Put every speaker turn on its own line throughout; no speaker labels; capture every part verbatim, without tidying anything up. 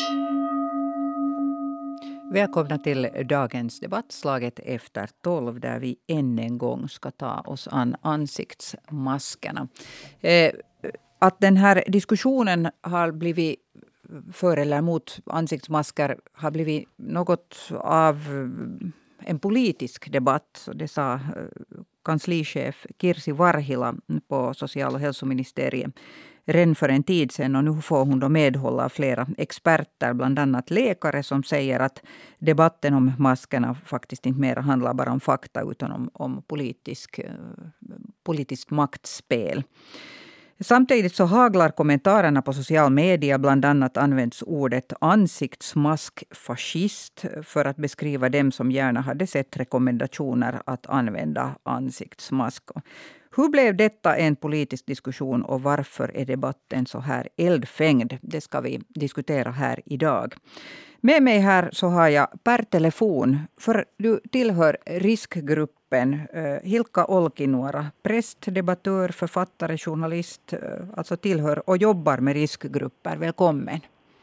Välkomna till dagens debatt, slaget efter tolv, där vi än en gång ska ta oss an ansiktsmaskerna. Eh, att den här diskussionen har blivit för eller emot ansiktsmasker har blivit något av en politisk debatt. Det sa kanslichef Kirsi Varhila på social- och hälsoministeriet redan för en tid sedan, och nu får hon då medhåll av flera experter, bland annat läkare, som säger att debatten om maskerna faktiskt inte mer handlar bara om fakta utan om, om politisk, politiskt maktspel. Samtidigt så haglar kommentarerna på social media. Bland annat används ordet ansiktsmaskfascist för att beskriva dem som gärna hade sett rekommendationer att använda ansiktsmask. Hur blev detta en politisk diskussion och varför är debatten så här eldfängd? Det ska vi diskutera här idag. Med mig här så har jag per telefon, för du tillhör riskgruppen, Hilkka Olkinuora, präst, debattör, författare, journalist, alltså tillhör och jobbar med riskgrupper. Välkommen.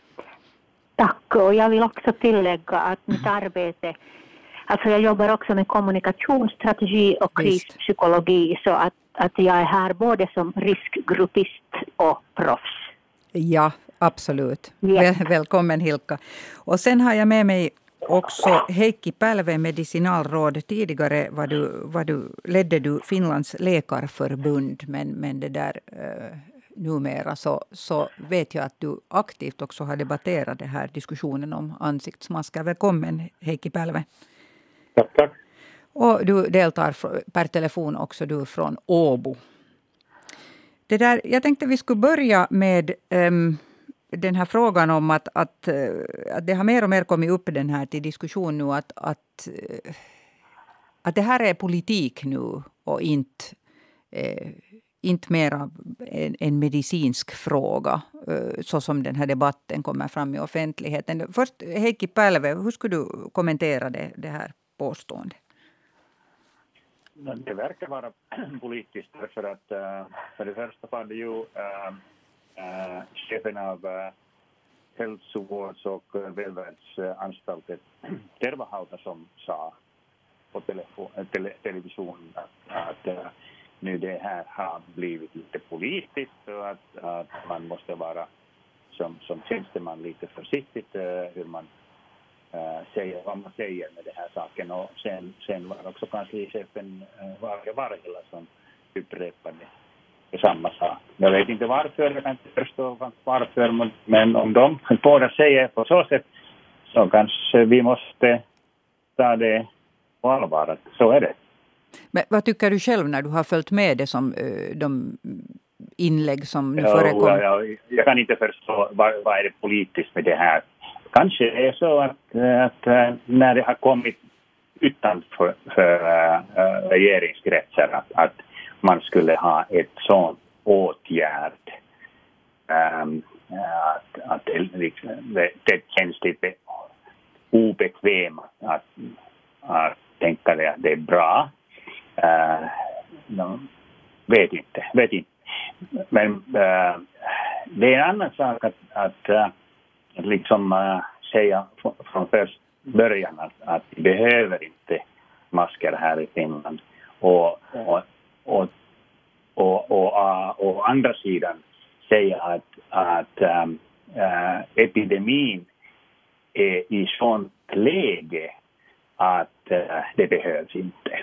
Tack, och jag vill också tillägga att mitt arbete, alltså jag jobbar också med kommunikationsstrategi och krispsykologi, så att, att jag är här både som riskgruppist och proffs.
Ja, absolut.
Yeah.
Väl, välkommen Hilkka. Och sen har jag med mig också Heikki Pälve, medicinalråd. Tidigare var du, var du, ledde du Finlands läkarförbund, men, men det där eh, numera så, så vet jag att du aktivt också har debatterat det här diskussionen om ansiktsmasker. Välkommen Heikki Pälve.
Tack, tack.
Och du deltar per telefon också, du från Åbo. Det där, jag tänkte vi skulle börja med um, den här frågan om att, att, uh, att det har mer och mer kommit upp den här till diskussion nu att, att, uh, att det här är politik nu och inte, uh, inte mer en, en medicinsk fråga uh, så som den här debatten kommer fram i offentligheten. Först Heikki Pälve, hur skulle du kommentera det, det här påståendet?
Det verkar vara politiskt för att för det första var det ju äh, äh, chefen av äh, hälsovårds- och välfärdsanstalten Tervahauta som sa på telefon, tele, television att, att äh, nu det här har blivit lite politiskt och att, att man måste vara som, som tjänsteman lite försiktigt äh, hur man Uh, säger vad man säger med den här saken, och sen, sen var också kanslichefen uh, Varje Varhila som upprepade samma sak. Jag vet inte varför, jag kan inte förstå varför, men om de båda säger på så sätt så kanske vi måste ta det på allvar, så är det.
Men vad tycker du själv när du har följt med det som uh, de inlägg som nu
ja,
förekom?
Ja, ja, jag kan inte förstå vad, vad är det politiskt med det här. Kanske är det så att, att när det har kommit utanför för, uh, regeringskretsar att, att man skulle ha ett sån åtgärd um, att, att det, det, det känns lite obekvämt att, att tänka det att det är bra. Uh, no, vet inte, vet inte. Men uh, det är en annan sak att, att uh, liksom uh, säga från, från först början att, att vi behöver inte masker här i Finland. Och, och, och, och, och, och, och andra sidan säga att, att um, uh, epidemin är i sånt läge att uh, det behövs inte.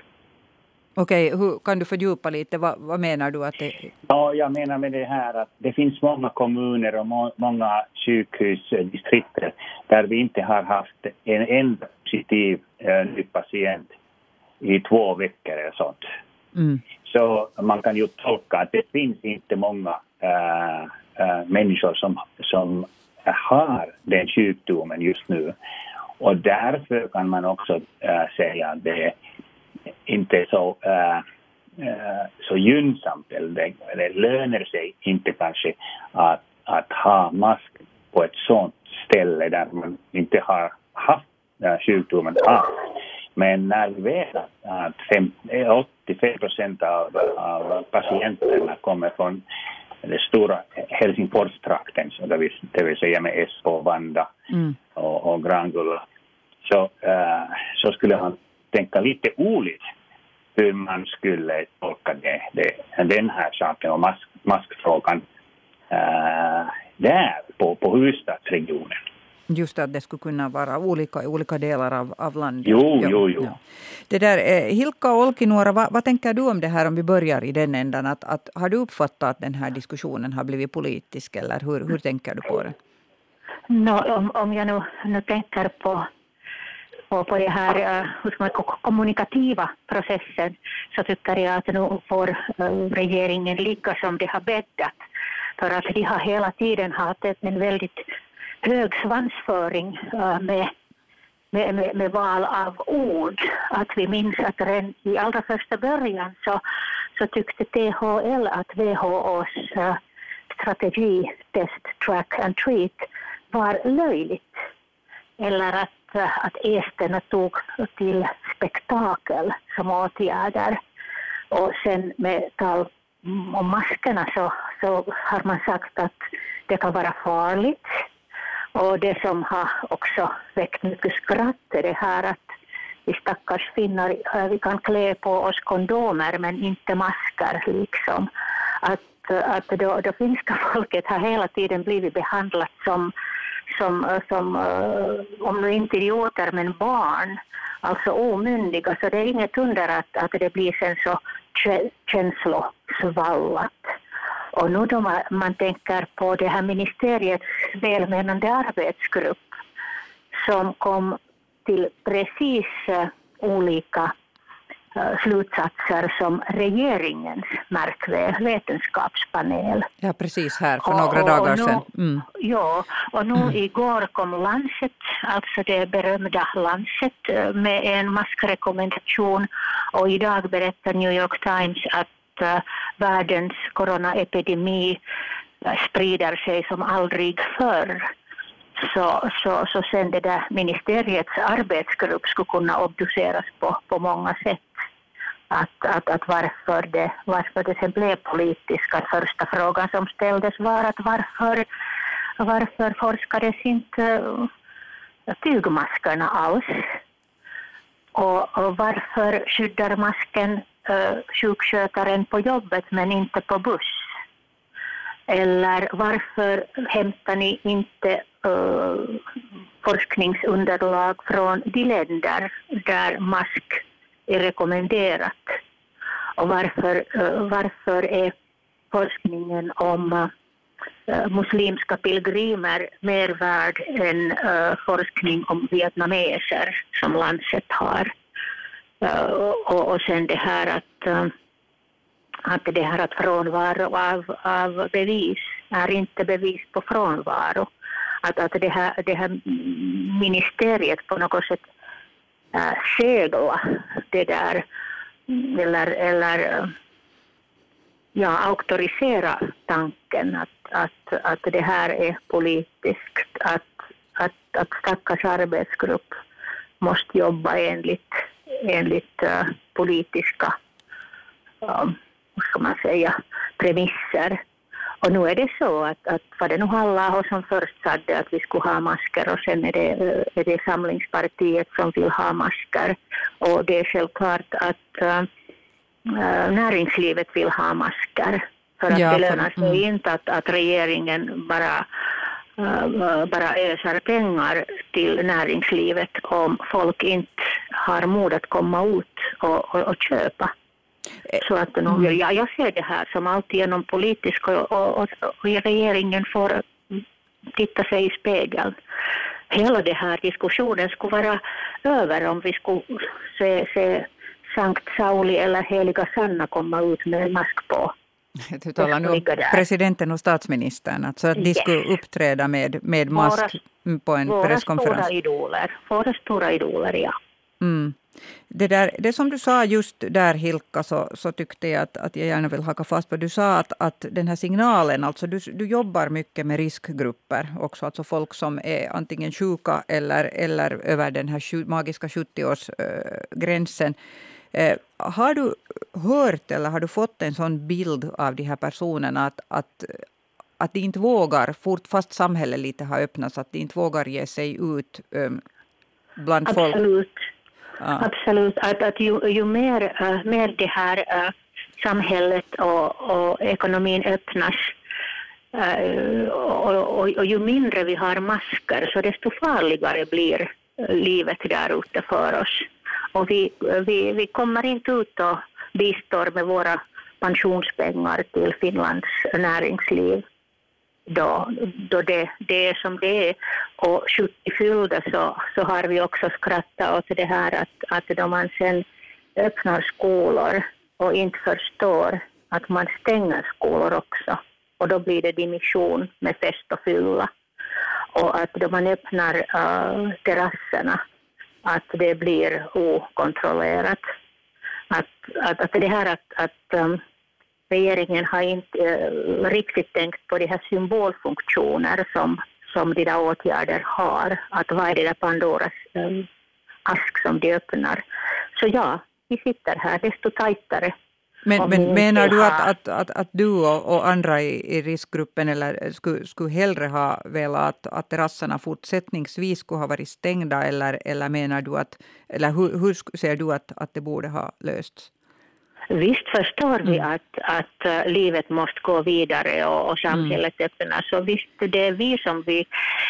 Okej, hur kan du fördjupa lite? Vad, vad menar du att det är?
Ja, jag menar med det här att det finns många kommuner och må, många sjukhusdistrikter där vi inte har haft en enda positiv äh, ny patient i två veckor eller sånt. Mm. Så man kan ju tolka att det finns inte många äh, äh, människor som, som har den sjukdomen just nu. Och därför kan man också äh, säga att det inte så, äh, äh, så gynnsamt, eller det, det lönar sig inte kanske att, att ha mask på ett sånt ställe där man inte har haft äh, sjukdomen. Ah. Men när vi vet att åttiofem procent av, av patienterna kommer från den stora Helsingforstrakten, så det, vill, det vill säga med Espoo, Vanda mm. och, och Grangulla, så, uh, så skulle han tänka lite olika hur man skulle tolka det, det, den här saken och mask, maskfrågan uh, där på, på huvudstadsregionen.
Just att det skulle kunna vara olika i olika delar av, av landet.
Jo, jo, jo. jo.
Ja. Det där, eh, Hilkka Olkinuora, vad, vad tänker du om det här om vi börjar i den ändan? Att, att, har du uppfattat att den här diskussionen har blivit politisk eller hur, hur tänker du på det?
No, om, om jag nu, nu tänker på, på, på det här uh, kommunikativa processen så tycker jag att nu får uh, regeringen ligga som det har bäddat. För att de har hela tiden haft en väldigt hög svansföring uh, med, med, med, med val av ord. Att vi minns att redan i allra första början så, så tyckte T H L att W H O:s uh, strategi, test, track and treat var löjligt. Eller att, uh, att esterna tog till spektakel som åtgärder. Och sen med tal om maskerna så, så har man sagt att det kan vara farligt. Och det som har också väckt mycket skratt är det här att vi stackars finnar, vi kan klä på oss kondomer men inte masker liksom. Att, att då, då finska folket har hela tiden blivit behandlat som, som, som om nu inte idioter men barn, alltså omyndiga. Så det är inget under att, att det blir sen så känslosvallat. Och nu då man, man tänker på det här ministeriets välmenande arbetsgrupp som kom till precis uh, olika uh, slutsatser som regeringens märkväl vetenskapspanel.
Ja, precis här för några och, dagar och nu, sedan. Mm.
Ja, och nu mm. igår kom Lancet, alltså det berömda Lancet med en maskrekommendation och idag berättar New York Times att Uh, världens coronaepidemi uh, sprider sig som aldrig förr. Så, så, så sen det där ministeriets arbetsgrupp skulle kunna obduceras på, på många sätt. Att, att, att varför, det, varför det sen blev politiska. Första frågan som ställdes var att varför, varför forskades inte uh, tygmaskerna alls? Och, och varför skyddar masken Uh, sjukskötaren på jobbet men inte på buss? Eller varför hämtar ni inte uh, forskningsunderlag från de länder där mask är rekommenderat? Och varför, uh, varför är forskningen om uh, muslimska pilgrimer mer värd än uh, forskning om vietnameser som Lancet har? Uh, och, och sen det här att, uh, att det här att frånvaro av, av bevis är inte bevis på frånvaro. Att, att det, här, det här ministeriet på något sätt uh, segla det där eller, eller uh, ja, auktorisera tanken att, att, att det här är politiskt. Att, att, att stackars arbetsgrupp måste jobba enligt enligt uh, politiska um, vad ska man säga, premisser. Och nu är det så att, att vad det nu Halla som först sade att vi skulle ha masker och sen är det, uh, är det Samlingspartiet som vill ha masker. Och det är självklart att uh, uh, näringslivet vill ha masker. För att ja, det lönar sig mm. inte att, att regeringen bara Uh, bara ösar pengar till näringslivet om folk inte har mod att komma ut och, och, och köpa. Så att mm. ja, jag ser det här som alltid genom politisk och, och, och, och regeringen får titta sig i spegeln. Hela det här diskussionen skulle vara över om vi skulle se, se Sankt Sauli eller Heliga Sanna komma ut med mask på.
Du talar nu om presidenten och statsministern, alltså att de yes. skulle uppträda med, med mask våra, på en
våra
presskonferens.
Stora idoler, våra stora idoler, ja.
Mm. Det, där, det som du sa just där, Hilkka, så, så tyckte jag att, att jag gärna vill haka fast på. Du sa att, att den här signalen, alltså du, du jobbar mycket med riskgrupper också, alltså folk som är antingen sjuka eller, eller över den här magiska sjuttio-årsgränsen. Eh, har du hört eller har du fått en sån bild av de här personerna att, att, att de inte vågar, fort fast samhället lite har öppnats, att de inte vågar ge sig ut um, bland folk?
Absolut.
Ja.
Absolut. Att, att ju, ju mer, uh, mer det här uh, samhället och, och ekonomin öppnas uh, och, och, och ju mindre vi har masker, så desto farligare blir uh, livet där ute för oss. Och vi, vi, vi kommer inte ut och bistår med våra pensionspengar till Finlands näringsliv. Då, då det, det är som det är. Och sjuttio fyllda så, så har vi också skrattat åt det här att, att då man sen öppnar skolor och inte förstår att man stänger skolor också. Och då blir det dimission med fest och fylla. Och att då man öppnar uh, terrasserna, att det blir okontrollerat. Att, att, att det här att, att um, regeringen har inte uh, riktigt tänkt på de här symbolfunktioner som, som de där åtgärder har. Att vad är det där Pandoras um, ask som de öppnar. Så ja, vi sitter här desto tajtare.
Men, men menar du att, att, att, att du och, och andra i, i riskgruppen eller skulle, skulle hellre ha velat att, att terrasserna fortsättningsvis skulle ha varit stängda eller, eller menar du att, eller hur, hur ser du att, att det borde ha lösts?
Visst förstår vi
Mm.
att, att uh, livet måste gå vidare och, och samhället mm. öppnas. Så visst, det är vi som vi,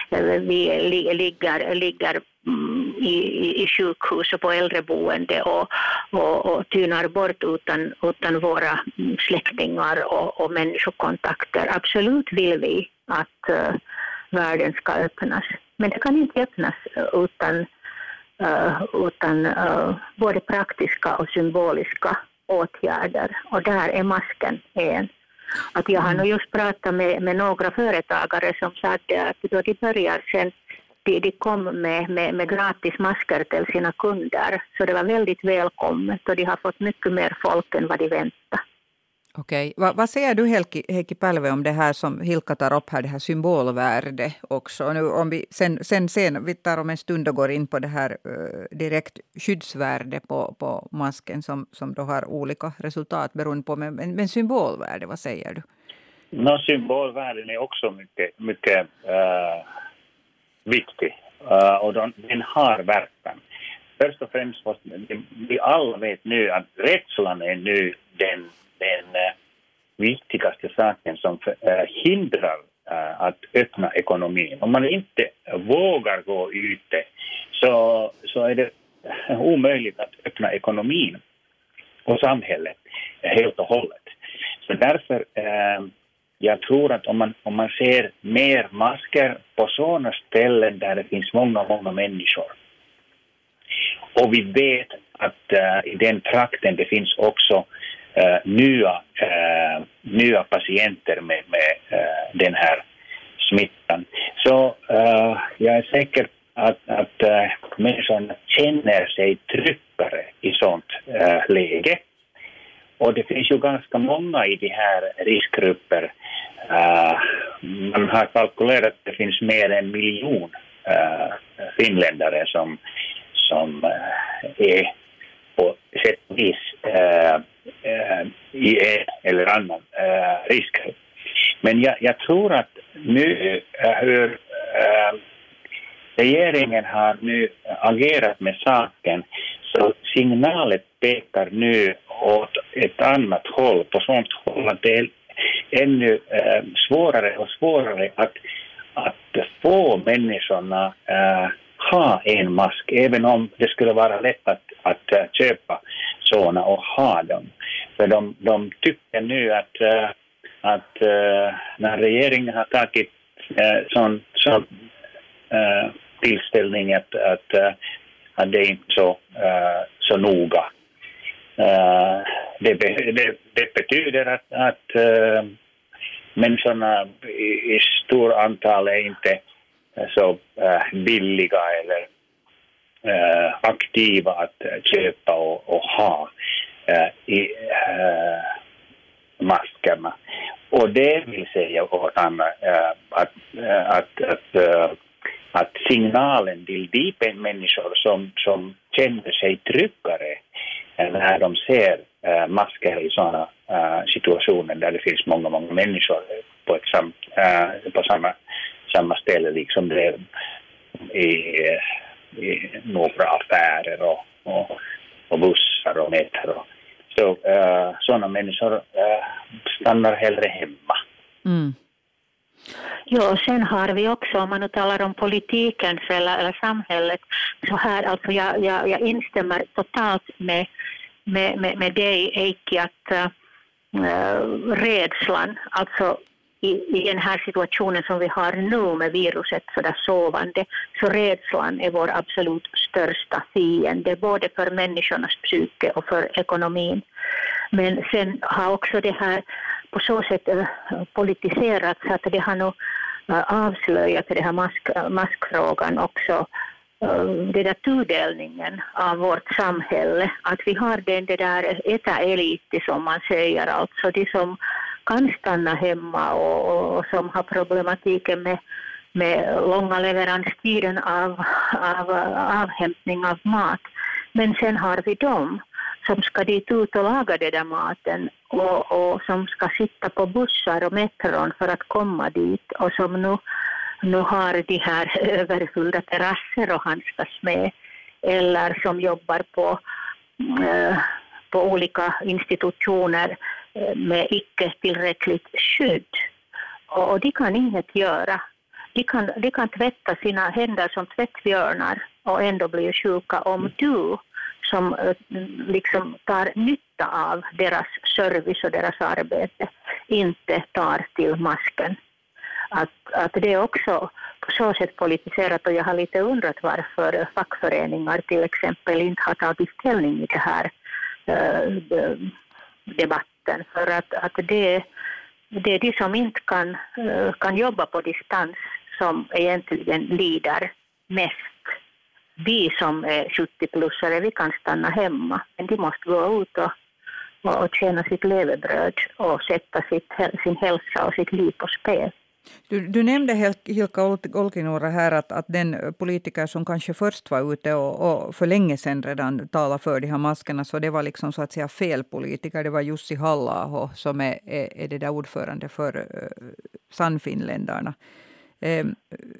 vi li, ligger, ligger mm, i, i sjukhus och på äldreboende och, och, och tynar bort utan, utan våra släktingar och, och människokontakter. Absolut vill vi att uh, världen ska öppnas. Men det kan inte öppnas utan, uh, utan uh, både praktiska och symboliska åtgärder, och där är masken en. Att jag har nog just pratat med, med några företagare som sa att då de börjar sen, de, de kom med, med, med gratis masker till sina kunder, så det var väldigt välkommet och de har fått mycket mer folk än vad de väntade.
Okej. Va, vad säger du Heikki, Heikki Pälve om det här som Hilkka tar upp här, det här symbolvärde också? Nu om vi sen, sen, sen vi tar om en stund och går in på det här uh, direkt skyddsvärde på, på masken som, som då har olika resultat beroende på, men, men, men symbolvärde, vad säger du?
No, symbolvärden är också mycket, mycket uh, viktig uh, och den, den har verkan. Först och främst måste vi alla vet nu att rädslan är nu den den uh, viktigaste saken som för, uh, hindrar uh, att öppna ekonomin. Om man inte vågar gå ute så, så är det omöjligt att öppna ekonomin och samhället helt och hållet. Så därför uh, jag tror att om man, om man ser mer masker på sådana ställen där det finns många, många människor. Och vi vet att uh, i den trakten det finns också Uh, nya, uh, nya patienter med, med uh, den här smittan. Så uh, jag är säker att, att uh, människorna känner sig tryggare i sånt uh, läge. Och det finns ju ganska många i de här riskgrupper. Uh, man har kalkylerat att det finns mer än en miljon uh, finländare som, som uh, är på sätt och vis uh, i en eller annan äh, risk. Men jag, jag tror att nu äh, hur äh, regeringen har nu agerat med saken, så signalet pekar nu åt ett annat håll, på sånt håll att det är ännu äh, svårare och svårare att, att få människorna äh, ha en mask, även om det skulle vara lätt att, att uh, köpa sådana och ha dem. För de, de tycker nu att, uh, att uh, när regeringen har tagit uh, sån, sån uh, tillställning att, att, uh, att det är inte så, uh, så noga. Uh, det, det, det betyder att, att uh, människorna i, i stor antal är inte så äh, billiga eller äh, aktiva att äh, köpa och, och ha äh, i äh, maskerna. Och det vill säga åt Anna äh, att, äh, att, att, äh, att signalen till de människor som, som känner sig tryggare när de ser äh, masker i sådana äh, situationer där det finns många, många människor på, ett sam, äh, på samma, samma ställe, liksom det är i, i några affärer och, och, och bussar och metro. Så äh, sådana människor äh, stannar hellre hemma.
Mm.
Ja, och sen har vi också, om man nu talar om politikens eller, eller samhället, så här, alltså jag, jag, jag instämmer totalt med, med, med, med dig, Eiki, att äh, rädslan, alltså i, i den här situationen som vi har nu med viruset sådär sovande, så rädslan är vår absolut största fiende, både för människornas psyke och för ekonomin. Men sen har också det här på så sätt äh, politiserats att det har nog äh, avslöjat det här mask, maskfrågan också, äh, det där tudelningen av vårt samhälle. Att vi har den det där eta-eliti som man säger, alltså de som kan stanna hemma och, och, och som har problematiken med, med långa leveranstiden av, av avhämtning av mat. Men sen har vi dem som ska dit ut och laga den där maten och, och som ska sitta på bussar och metron för att komma dit och som nu, nu har de här överfyllda terrasser och handskas med, eller som jobbar på, äh, på olika institutioner med icke tillräckligt skydd. Och, och de kan inget göra. De kan, de kan tvätta sina händer som tvättbjörnar och ändå bli sjuka om du som liksom tar nytta av deras service och deras arbete inte tar till masken. Att, att det är också på så sätt politiserat, och jag har lite undrat varför fackföreningar till exempel inte har tagit ställning i det här äh, debatten. För att, att det, det är de som inte kan, äh, kan jobba på distans som egentligen lider mest. Vi som är sjuttio-plussare, vi kan stanna hemma, men de måste gå ut och, och tjäna sitt levebröd och sätta sitt, sin hälsa och sitt liv på spel.
Du, du nämnde Hilkka Olkinuora här att, att den politiker som kanske först var ute och, och för länge sedan redan talade för de här maskerna, så det var liksom så att säga fel politiker. Det var Jussi Halla-aho som är, är, är det där ordförande för uh, Sannfinländarna. Um,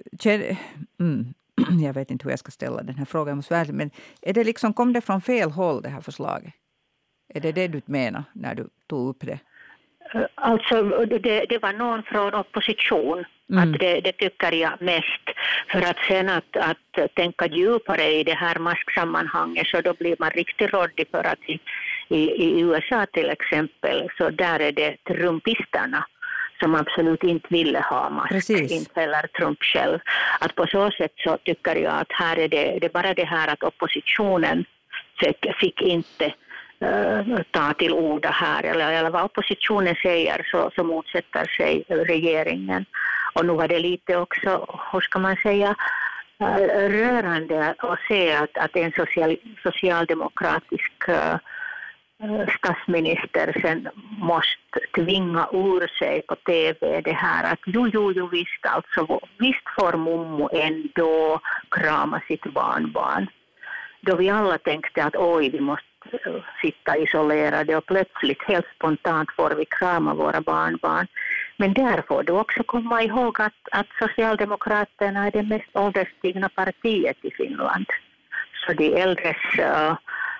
mm. Jag vet inte hur jag ska ställa den här frågan, men är det liksom, kom det från fel håll det här förslaget? Är det det du menar när du tog upp det?
Alltså det, det var någon från opposition, mm. att det, det tycker jag mest. För att sen att, att tänka djupare i det här masksammanhanget, så då blir man riktigt råddig, för att i, i, i U S A till exempel, så där är det trumpisterna som absolut inte ville ha mask. Precis. Inte heller Trump själv. Att på så sätt så tycker jag att här är det, det är bara det här att oppositionen fick, fick inte uh, ta till orda här. Eller, eller vad oppositionen säger så, så motsätter sig regeringen. Och nu var det lite också, hur ska man säga, uh, rörande att se att, att en social, socialdemokratisk uh, statsminister sen måste tvinga ur sig på tv det här att jo, jo, jo, visst, alltså, visst får mommo ändå krama sitt barnbarn. Då vi alla tänkte att oj, vi måste sitta isolerade och plötsligt helt spontant får vi krama våra barnbarn. Men där får du också komma ihåg att, att Socialdemokraterna är det mest ålderstigna partiet i Finland. Så de äldres uh,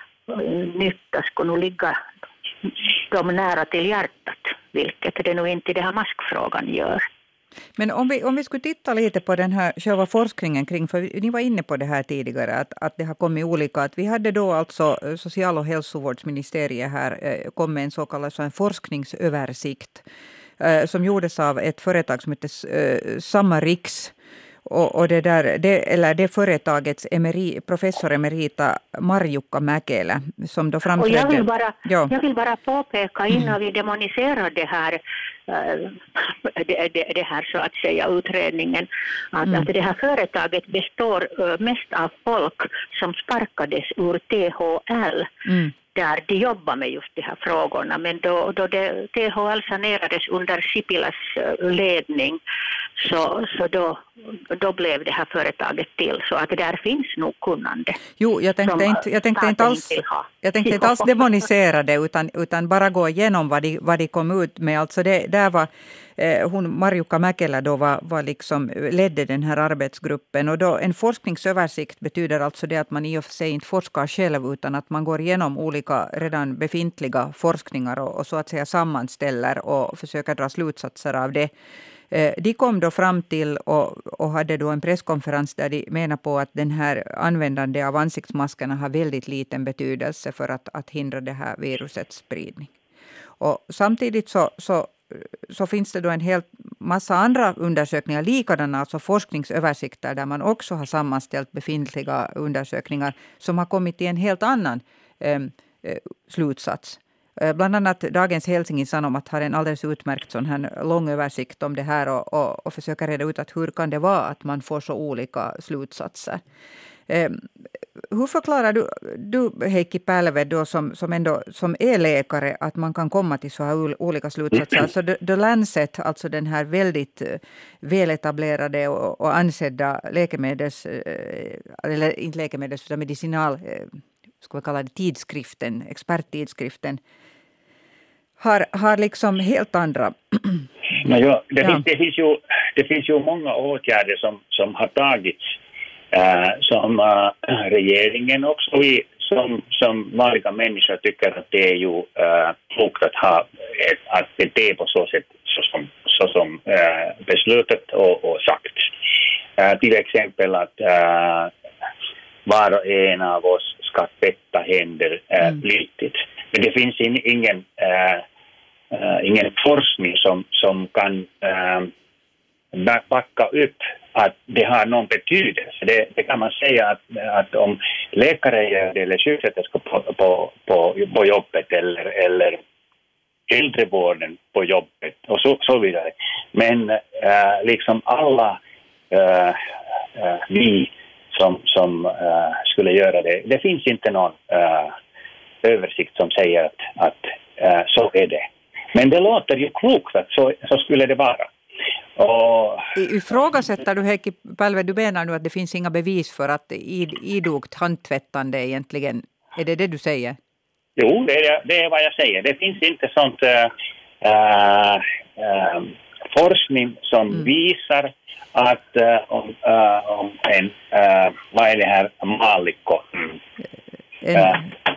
nytta skulle nog ligga dem nära till hjärtat, vilket det nog inte det här maskfrågan gör.
Men om vi, om vi skulle titta lite på den här själva forskningen kring, för ni var inne på det här tidigare, att, att det har kommit olika, att vi hade då alltså social- och hälsovårdsministeriet här kom med en så kallad så en forskningsöversikt som gjordes av ett företag som heter Samarix. Och, och det, där, det, eller det företagets emeri, professor emerita Marjukka Mäkelä som då framträdde.
Och jag vill bara, ja. jag vill bara påpeka innan vi demoniserar det här, äh, det, det, det här så att säga utredningen, att, mm. att det här företaget består äh, mest av folk som sparkades ur T H L. Mm. Där de jobbar med just de här frågorna. Men då, då det, T H L sanerades under Sipiläs ledning så, så då, då blev det här företaget till. Så att där finns nog kunnande.
Jo, jag tänkte inte, jag tänkte inte alls, jag tänkte inte alls demonisera det utan, utan bara gå igenom vad de, vad de kom ut med. Alltså det, där var eh, hon Marjukka Mäkelä då var, var liksom, ledde den här arbetsgruppen. Och då, en forskningsöversikt betyder alltså det att man i och för sig inte forskar själv utan att man går igenom olika redan befintliga forskningar och, och så att säga sammanställer och försöker dra slutsatser av det. De kom då fram till och, och hade då en presskonferens där de menar på att den här användande av ansiktsmaskerna har väldigt liten betydelse för att, att hindra det här virusets spridning. Och samtidigt så, så, så finns det då en helt massa andra undersökningar, likadana, alltså forskningsöversikter där man också har sammanställt befintliga undersökningar som har kommit till en helt annan eh, slutsats. Bland annat Dagens Helsingin Sanomat har en alldeles utmärkt sån här lång översikt om det här och, och, och försöker reda ut att hur kan det vara att man får så olika slutsatser. Eh, hur förklarar du, du Heikki Pälve då som, som, ändå, som är läkare att man kan komma till så här olika slutsatser? Alltså The, The Lancet, alltså den här väldigt väletablerade och, och ansedda läkemedels, eller inte läkemedels utan medicinal, ska vi kalla det tidskriften, experttidskriften, har, har liksom helt andra...
Men ja, det,
ja.
Finns, det, finns ju, det finns ju många åtgärder som, som har tagits äh, som äh, regeringen också i, som, som vanliga människor tycker att det är ju äh, klokt att ha ett, att bete på så sätt så som, så som äh, beslutet och, och sagt. Äh, till exempel att äh, var och en av oss ska tvätta händer äh,
mm.
flitigt. Men det finns in, ingen, äh, äh, ingen forskning som, som kan äh, backa upp att det har någon betydelse. Det, det kan man säga att, att om läkare gör det eller sjuksköterskor på, på, på, på jobbet eller, eller äldrevården på jobbet och så, så vidare. Men äh, liksom alla äh, äh, vi som, som äh, skulle göra det, det finns inte någon äh, översikt som säger att, att äh, så är det. Men det låter ju klokt att så, så skulle det vara. Och...
Ifrågasätter du, Heikki Pälve, du menar nu att det finns inga bevis för att idogt handtvättande egentligen, är det det du säger?
Jo, det är, det är vad jag säger. Det finns inte sånt äh, äh, forskning som mm. visar att äh, om, äh, om en, äh, vad är det här, malikko? Mm.
En... Äh,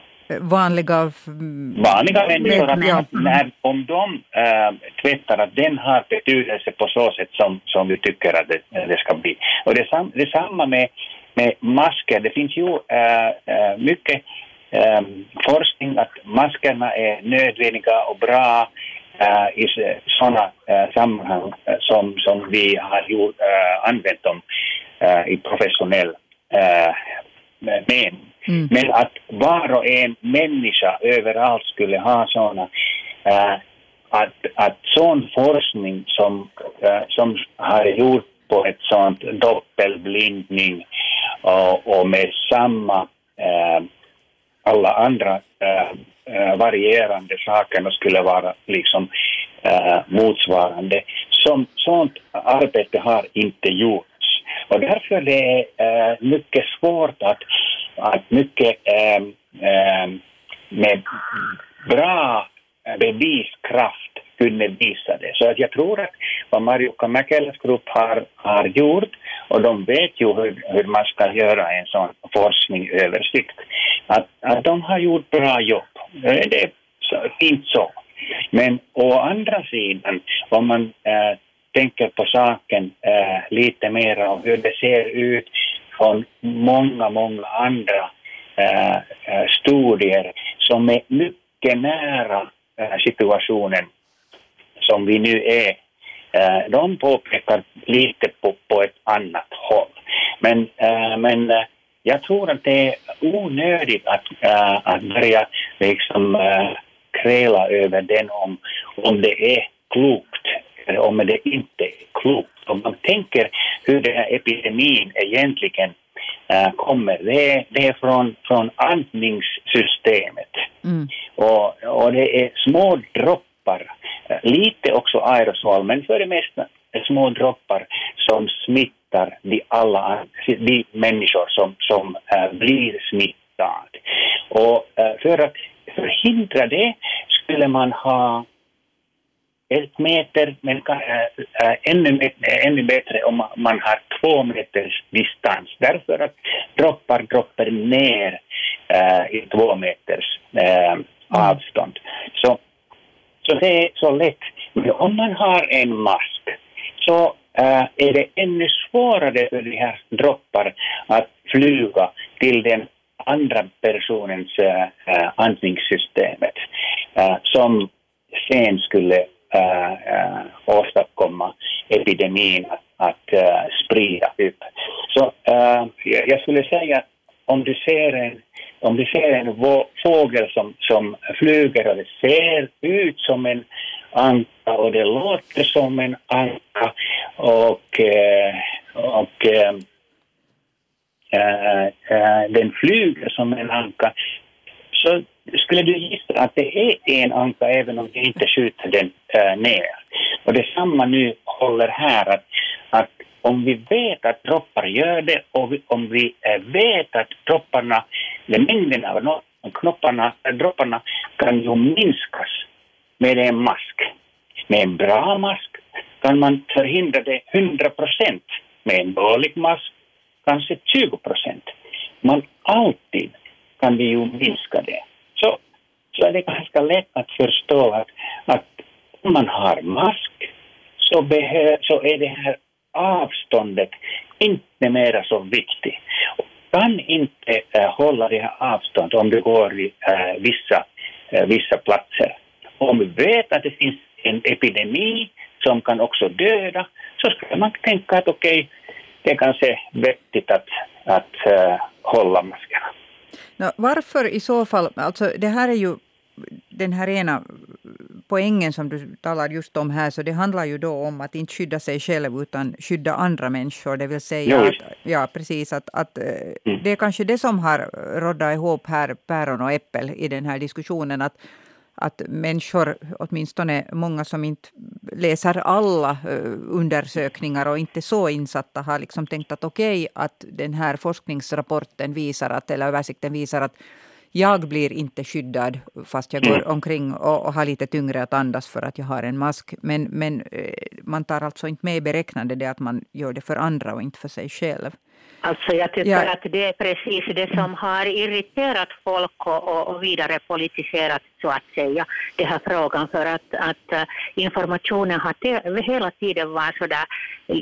vanliga
vanliga människor att ja. när, om de äh, tvättar att den har betydelse på så sätt som, som vi tycker att det, det ska bli. Och det är det samma med, med masker. Det finns ju äh, mycket äh, forskning att maskerna är nödvändiga och bra äh, i sådana äh, sammanhang som, som vi har gjort, äh, använt dem äh, i professionell äh, mening. Mm. Men att var och en människa överallt skulle ha sådana äh, att, att sån forskning som, äh, som har gjort på ett sånt doppelblindning och, och med samma äh, alla andra äh, varierande saker skulle vara liksom äh, motsvarande. Som, sånt arbete har inte gjorts. Och därför är det äh, mycket svårt att, att mycket äh, äh, med bra beviskraft kunna visa det. Så att jag tror att vad Marjukka Mäkeläs grupp har, har gjort, och de vet ju hur, hur man ska göra en sån forskningsöversikt, att, att de har gjort bra jobb. Det är så, fint så. Men å andra sidan, om man äh, tänker på saken äh, lite mer om hur det ser ut från många, många andra äh, studier som är mycket nära äh, situationen som vi nu är. Äh, de påpekar lite på, på ett annat håll. Men, äh, men äh, jag tror att det är onödigt att, äh, att börja liksom äh, kräla över den om, om det är klokt eller om det inte är klokt. Om man tänker hur den här epidemin egentligen äh, kommer, det är, det är från, från andningssystemet. Mm. Och, och det är små droppar, lite också aerosol, men för det mesta små droppar som smittar de, alla, de människor som, som äh, blir smittade. Och äh, för att förhindra det skulle man ha ett meter, men äh, ännu, ännu bättre om man har två meters distans. Därför att droppar droppar ner äh, i två meters äh, avstånd. Så, så det är så lätt. Men om man har en mask så äh, är det ännu svårare för de här droppar att flyga till den andra personens äh, andningssystemet äh, som sen skulle äh, äh, åstadkomma epidemin att, att äh, sprida upp. Så äh, jag skulle säga att om du ser en Om du ser en fågel som, som flyger och det ser ut som en anka och det låter som en anka och, och äh, äh, den flyger som en anka, så skulle du gissa att det är en anka även om du inte skjuter den äh, ner. Och det samma nu håller här att, att om vi vet att droppar gör det och vi, om vi vet att dropparna, mängden av knopparna, dropparna kan ju minskas med en mask. Med en bra mask kan man förhindra det hundra procent. Med en dålig mask kanske tjugo procent. Men alltid kan vi ju minska det. Så, så är det ganska lätt att förstå att, att om man har mask så, behö, så är det här avståndet inte mer så viktigt. Kan inte äh, hålla det här avstånd om du går i äh, vissa, äh, vissa platser. Om vi vet att det finns en epidemi som kan också döda, så ska man tänka att okej, okay, det är kanske vettigt att, att äh, hålla maskerna.
No, varför i så fall, alltså det här är ju den här ena poängen som du talar just om här, så det handlar ju då om att inte skydda sig själv utan skydda andra människor. Det vill säga
jo,
att, ja, precis, att, att mm. det är kanske det som har råddat ihop här päron och äppel i den här diskussionen, att, att människor, åtminstone många som inte läser alla undersökningar och inte så insatta, har liksom tänkt att okej, att den här forskningsrapporten visar att, eller översikten visar att jag blir inte skyddad fast jag går omkring och, och har lite tyngre att andas för att jag har en mask. Men, men man tar alltså inte med i beräknande det att man gör det för andra och inte för sig själv.
Alltså jag tycker
ja.
att det är precis det som har irriterat folk och, och, och vidare politiserat så att säga den här frågan, för att, att informationen har te, hela tiden varit så där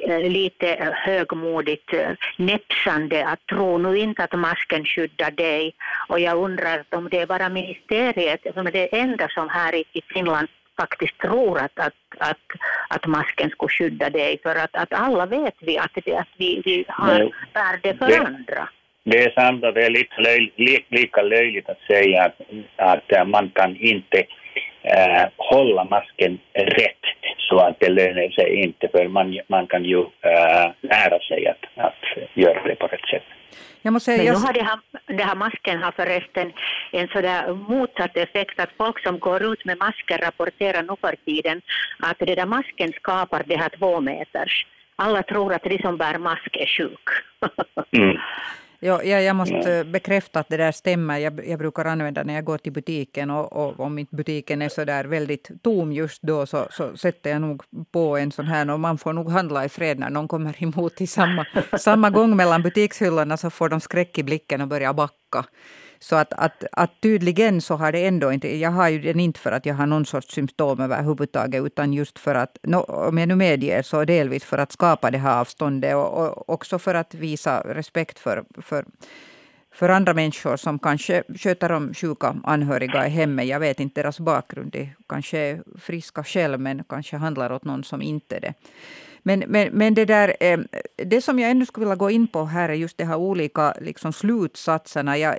lite högmodigt näpsande att tro nu inte att masken skyddar dig, och jag undrar om det är bara ministeriet som är det enda som här i, i Finland faktiskt tror att, att, att, att masken skulle skydda dig, för att, att alla vet vi att, det, att vi, vi har värde för
det,
andra.
Det är sant att det är lite löj, li, lika löjligt att säga att, att man kan inte äh, hålla masken rätt så att det lönar sig inte, för man, man kan ju äh, lära sig att, att göra det på rätt sätt.
Jag måste säga,
Men
jag...
nu har det här, det här masken har förresten en sådär motsatt effekt, att folk som går ut med masker rapporterar nu för tiden att det där masken skapar det här två meters. Alla tror att de som bär mask är sjuk.
mm.
Ja, jag måste bekräfta att det där stämmer. Jag, jag brukar använda när jag går till butiken, och, och om inte butiken är så där väldigt tom just då, så, så sätter jag nog på en sån här, och man får nog handla i fred när någon kommer emot i samma, samma gång mellan butikshyllorna, så får de skräck i blicken och börjar backa. Så att, att, att tydligen så har det ändå inte, jag har ju den inte för att jag har någon sorts symptom överhuvudtaget, utan just för att, no, om jag nu medger, så delvis för att skapa det här avståndet, och, och också för att visa respekt för, för, för andra människor som kanske sköter om sjuka anhöriga i hemmet. Jag vet inte deras bakgrund, de kanske är friska själv, men kanske handlar åt någon som inte är det. Men, men, men det, där, det som jag ännu skulle vilja gå in på här är just det här olika liksom slutsatserna jag,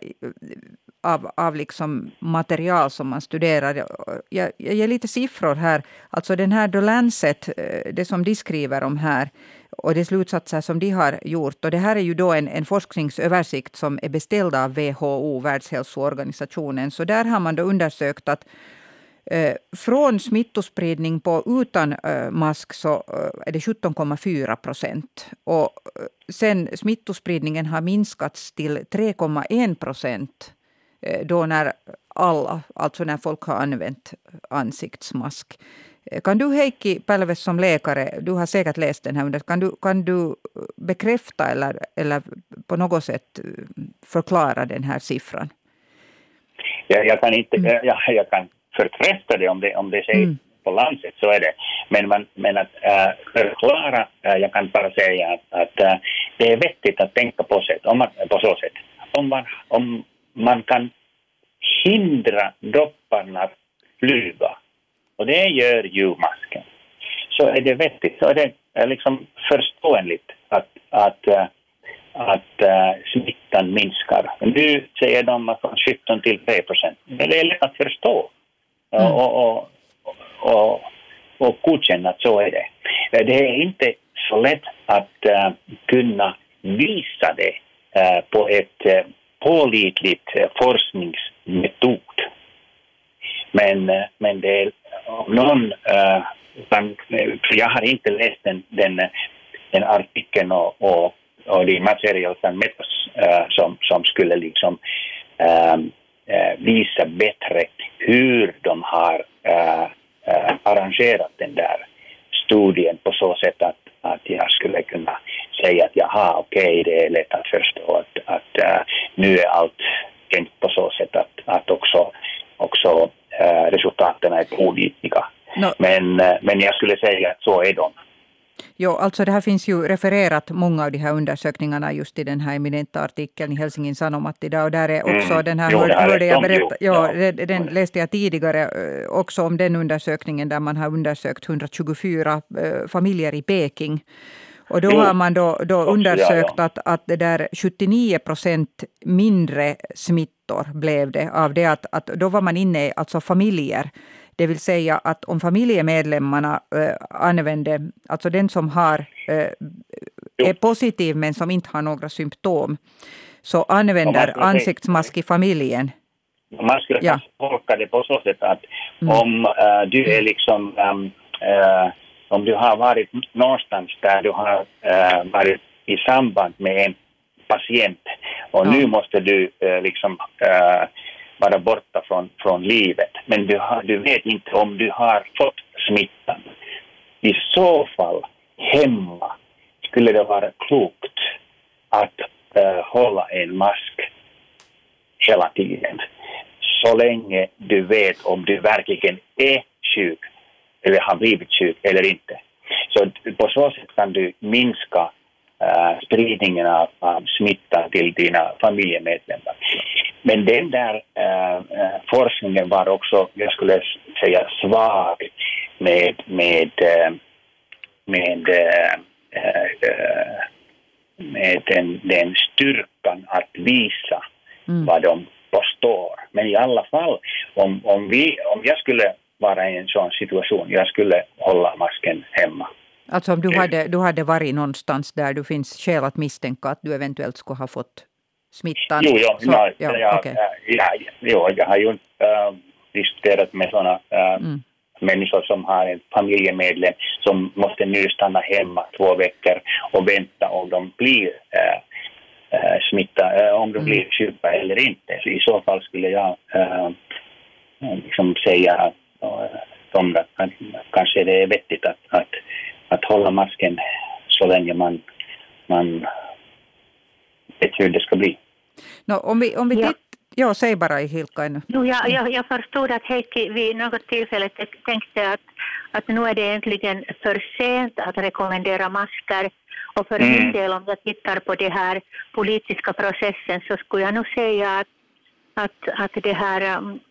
av, av liksom material som man studerar. Jag, jag ger lite siffror här. Alltså den här The Lancet, det som de skriver om här, och de slutsatser som de har gjort. Och det här är ju då en, en forskningsöversikt som är beställd av W H O, Världshälsoorganisationen. Så där har man då undersökt att Från smittospridning på utan mask så är det sjutton komma fyra procent. Och sen smittospridningen har minskats till tre komma en procent då när alla, alltså när folk har använt ansiktsmask. Kan du, Heikki Pälves, som läkare, du har säkert läst den här, kan du, kan du bekräfta eller, eller på något sätt förklara den här siffran?
Ja, jag kan inte, mm. jag, jag kan förkräfta det om det, om det sägs mm. på landet, så är det. Men, man, men att äh, förklara, äh, jag kan bara säga att, att äh, det är vettigt att tänka på, sätt, om man, på så sätt. Om man, om man kan hindra dropparna att flyga, och det gör ju masken, så är det vettigt. Så är det är liksom förståeligt att, att, äh, att äh, smittan minskar. Nu säger de att från sjutton till tre procent. Men det är lätt att förstå. Mm. Och, och, och, och godkänna att så är det. Det är inte så lätt att uh, kunna visa det uh, på ett uh, pålitligt uh, forskningsmetod. Men, uh, men det är om någon uh, kan, jag har inte läst den, den, den artikeln och, och, och det material uh, som, som skulle liksom uh, visa bättre hur de har äh, äh, arrangerat den där studien på så sätt att, att jag skulle kunna säga att jaha, okej, okay, det är lätt att förstå att, att äh, nu är allt tänkt på så sätt att, att också, också äh, resultaten är pålitliga. No. Men, äh, men jag skulle säga att så är de.
Jo, alltså det här finns ju refererat många av de här undersökningarna just i den här eminenta artikeln i Helsingin Sanomat idag. Och där är också mm. den här, jo, hörde, hörde jag berätta, ja, ja. Den, den läste jag tidigare också om den undersökningen där man har undersökt etthundratjugofyra äh, familjer i Peking. Och då jo. har man då, då också, undersökt ja, ja. Att, att det där sjuttionio procent mindre smittor blev det av det att, att då var man inne i alltså familjer. Det vill säga att om familjemedlemmarna äh, använder, alltså den som har, äh, är positiv men som inte har några symptom, så använder ansiktsmask i familjen.
Man skulle ja. tolka det på så sätt att mm. om äh, du är liksom, ähm, äh, om du har varit någonstans där du har äh, varit i samband med en patient och ja. nu måste du äh, liksom äh, vara borta från, från livet. Men du, har, du vet inte om du har fått smittan. I så fall hemma skulle det vara klokt att uh, hålla en mask hela tiden. Så länge du vet om du verkligen är sjuk eller har blivit sjuk eller inte. Så på så sätt kan du minska Uh, spridningen av, av smittan till dina familjemedlemmar. Men den där uh, uh, forskningen var också, jag skulle säga, svag med, med, uh, med, uh, uh, med den, den styrkan att visa mm. vad de påstår. Men i alla fall, om, om, vi, om jag skulle vara i en sån situation, jag skulle hålla masken hemma.
Alltså om du hade, du hade varit någonstans där du finns skäl att misstänka att du eventuellt skulle ha fått smittan.
Jo, jo,
så,
no,
ja,
ja,
okay.
ja, jo, jag har ju äh, diskuterat med sådana äh, mm. människor som har en familjemedlem som måste nu stanna hemma två veckor och vänta om de blir äh, äh, smitta, äh, om de mm. blir sjuka eller inte. Så i så fall skulle jag äh, liksom säga att de, kanske det är vettigt att, att att hålla masken så länge man, man vet hur det ska bli.
No, om vi, om vi ja. titt, ja, säg bara i Hilka ännu.
Jo, jag, jag, jag förstod att Heikki vid något tillfälle tänkte att, att nu är det äntligen för sent att rekommendera masker. Och för mm. min del, om jag tittar på det här politiska processen, så skulle jag nog säga att, att, att det här um,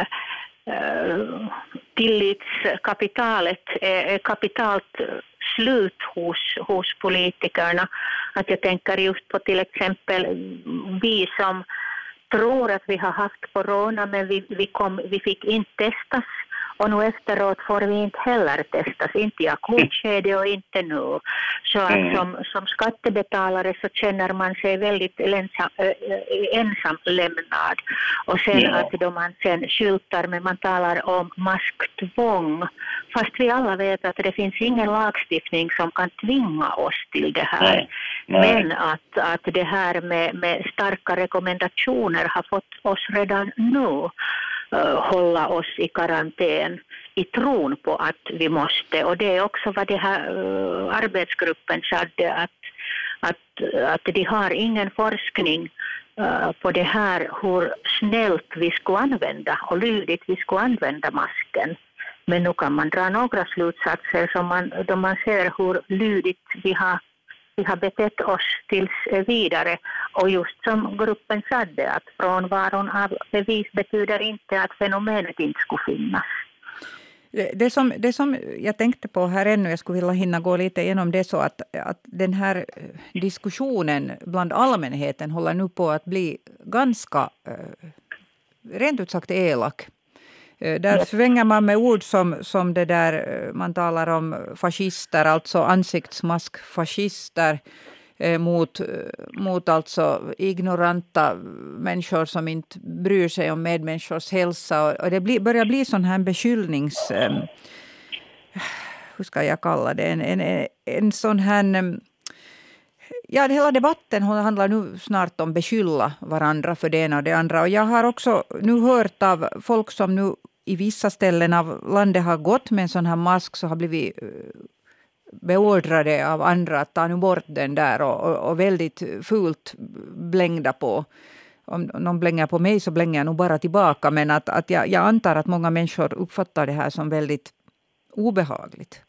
uh, tillitskapitalet är kapitalt slut hos, hos politikerna. Att jag tänker just på till exempel vi som tror att vi har haft corona men vi, vi, kom, vi fick inte testas och nu efteråt får vi inte heller testas, inte i akutskede och inte nu. Så att
Mm.
som, som skattebetalare så känner man sig väldigt ensam, äh, ensam lämnad. Och sen
Ja.
att då man sen skyltar, men man talar om masktvång. Fast vi alla vet att det finns ingen lagstiftning som kan tvinga oss till det här.
Nej. Nej.
Men att, att det här med, med starka rekommendationer har fått oss redan nu uh, hålla oss i karantän i tron på att vi måste. Och det är också vad det här uh, arbetsgruppen sade, att, att, att de har ingen forskning uh, på det här hur snällt vi ska använda och lydigt vi ska använda masken. Men nu kan man dra några slutsatser som man, då man ser hur lydigt vi har, vi har betett oss tills vidare. Och just som gruppen sade, att frånvaron av bevis betyder inte att fenomenet inte skulle finnas.
Det som, det som jag tänkte på här ännu, jag skulle vilja hinna gå lite igenom det, så att, att den här diskussionen bland allmänheten håller nu på att bli ganska, rent ut sagt, elak. Där svänger man med ord som, som det där, man talar om fascister, alltså ansiktsmaskfascister eh, mot, mot alltså ignoranta människor som inte bryr sig om medmänniskors hälsa. Och det blir, börjar bli sån här beskyllnings... Eh, hur ska jag kalla det? En, en, en sån här... Eh, ja, hela debatten handlar nu snart om beskylla varandra för det ena och det andra. Och jag har också nu hört av folk som nu i vissa ställen av landet har gått med en sån här mask, så har blivit beordrade av andra att ta nu bort den där och, och, och väldigt fult blängda på. Om någon blänger på mig så blänger jag nog bara tillbaka, men att, att jag, jag antar att många människor uppfattar det här som väldigt obehagligt.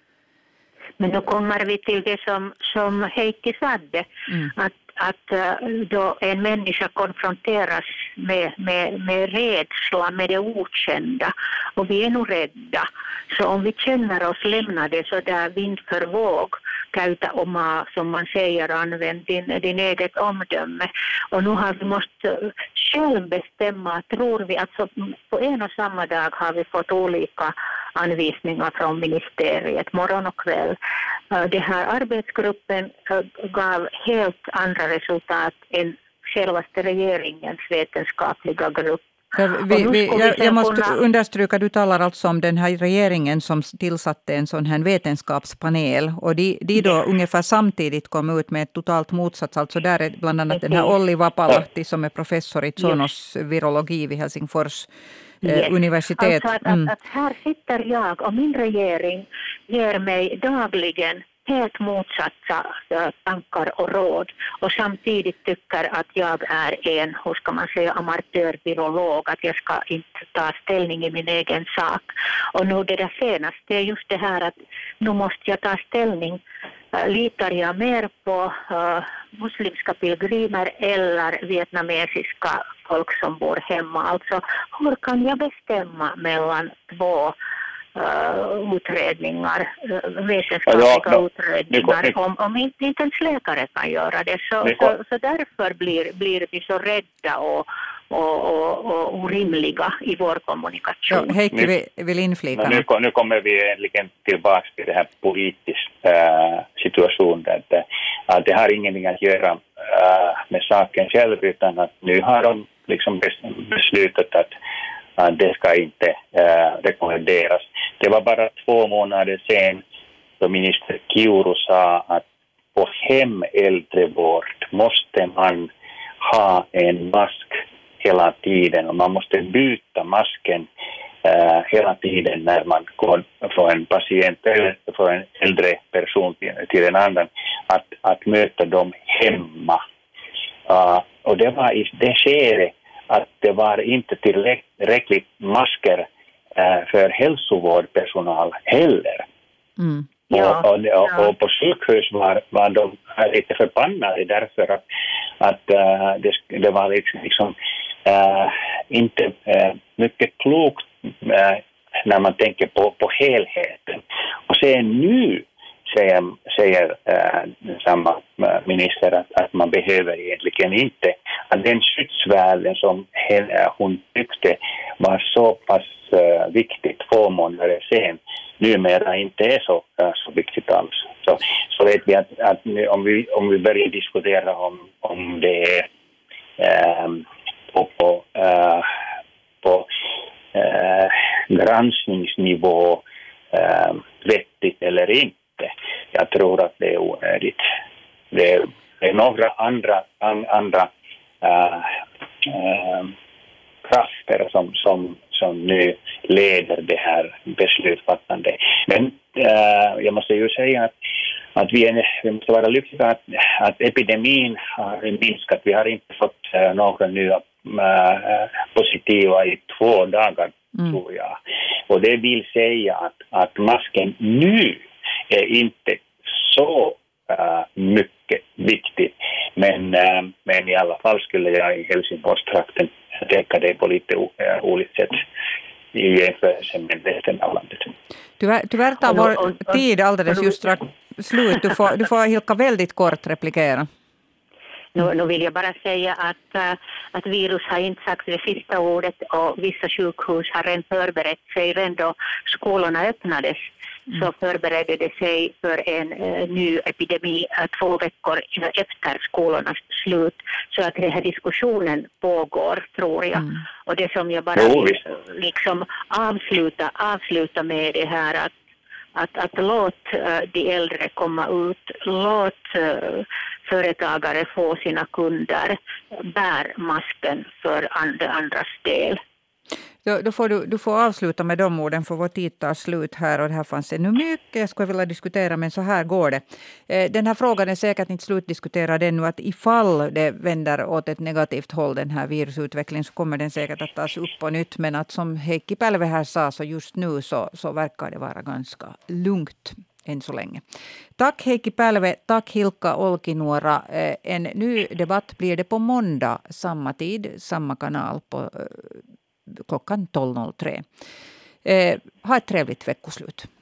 Men då kommer vi till det som, som Heikki sade, mm. att, att då en människa konfronteras med, med, med rädsla, med det okända, och vi är nog rädda. Så om vi känner oss lämnade så där vind för våg, käytä omaa, som man säger, använd din, din eget omdöme. Och nu har vi måste själv bestämma, tror vi, alltså på en och samma dag har vi fått olika anvisningar från ministeriet, morgon och kväll. Det här arbetsgruppen gav helt andra resultat än självaste regeringens vetenskapliga grupp.
Ja, vi, vi, jag, jag måste kunna... understryka, du talar alltså om den här regeringen som tillsatte en sån här vetenskapspanel, och de, de då yes. ungefär samtidigt kom ut med ett totalt motsats. Alltså där är bland annat okay. den här Olli Vapalahti som är professor i Zonos yes. virologi vid Helsingfors yes. eh, universitet.
Alltså att, mm. att, att här sitter jag och min regering ger mig dagligen helt motsatta tankar och råd, och samtidigt tycker att jag är en, hur ska man säga, amatörvirolog, att jag ska inte ta ställning i min egen sak. Och nu det där senaste är just det här att nu måste jag ta ställning. Litar jag mer på uh, muslimska pilgrimer eller vietnamesiska folk som bor hemma? Alltså hur kan jag bestämma mellan två Uh, utredningar, uh, vetenskapliga ja, ja, utredningar, ni, ni, om, om inte, inte ens läkare kan göra det. Så, ni, så, så därför blir, blir vi så rädda och, och, och, och orimliga i vår kommunikation.
Ja, Heikki vill, vill inflika.
Nu, nu kommer vi egentligen tillbaka till det här politiska äh, situationen. Att, att det har ingenting att göra äh, med saken själv, utan att nu har de liksom beslutat att att det ska inte äh, rekommenderas. Det var bara två månader sedan då minister Kiuru sa att på hemäldrevård måste man ha en mask hela tiden, och man måste byta masken äh, hela tiden när man går från en patient eller från en äldre person till, till en annan, att, att möta dem hemma. Uh, och det var i det skedet att det var inte tillräckligt masker äh, för hälsovårdpersonal heller.
Mm.
Ja,
och, och, ja. och på sjukhus var, var de lite förbannade därför att, att äh, det, det var liksom, liksom äh, inte äh, mycket klokt äh, när man tänker på, på helheten. Och sen nu säger, säger äh, samma minister att, att man behöver egentligen inte, att den skyddsvärden som hon tyckte var så pass äh, viktigt två månader sen numera inte är så, så viktigt alls. Så, så vet vi att, att om, vi, om vi börjar diskutera om, om det är äh, på, på, äh, på äh, granskningsnivå äh, vettigt eller inte. Jag tror att det är onödigt. Det är, det är några andra, an, andra äh, äh, krafter som, som, som nu leder det här beslutsfattande. Men äh, jag måste ju säga att, att vi, är, vi måste vara lyckliga att, att epidemin har minskat. Vi har inte fått äh, några nya äh, positiva i två dagar, mm. tror jag. Och det vill säga att, att masken nu är inte så äh, mycket viktig. Men, äh, men i alla fall skulle jag i Helsingfors-trakten tänka det på lite äh, olika sätt i jämförelse med resten av landet.
Tyvärr, tyvärr tar vår tid alldeles just strax slut. Du får, du får Hilkka väldigt kort replikera.
Nu, nu vill jag bara säga att, uh, att virus har inte sagt det sista ordet och vissa sjukhus har redan förberett sig. Redan då skolorna öppnades mm. så förberedde det sig för en uh, ny epidemi uh, två veckor efter skolornas slut. Så att den här diskussionen pågår, tror jag. Mm. Och det som jag bara vill liksom avsluta, avsluta med det här att Att, att låt uh, de äldre komma ut, låt uh, företagare få sina kunder, bär masken för andra, andras del.
Då, då får du, du får avsluta med de orden, för vår tid tar slut här och det här fanns ännu mycket jag skulle vilja diskutera, men så här går det. Eh, den här frågan är säkert inte slutdiskuterad ännu, att ifall det vänder åt ett negativt håll den här virusutvecklingen så kommer den säkert att tas upp på nytt, men att som Heikki Pälve här sa så just nu så, så verkar det vara ganska lugnt än så länge. Tack Heikki Pälve, tack Hilkka Olkinuora. Eh, en ny debatt blir det på måndag, samma tid, samma kanal på eh, klockan tolv noll tre. Eh, ha ett trevligt veckoslut.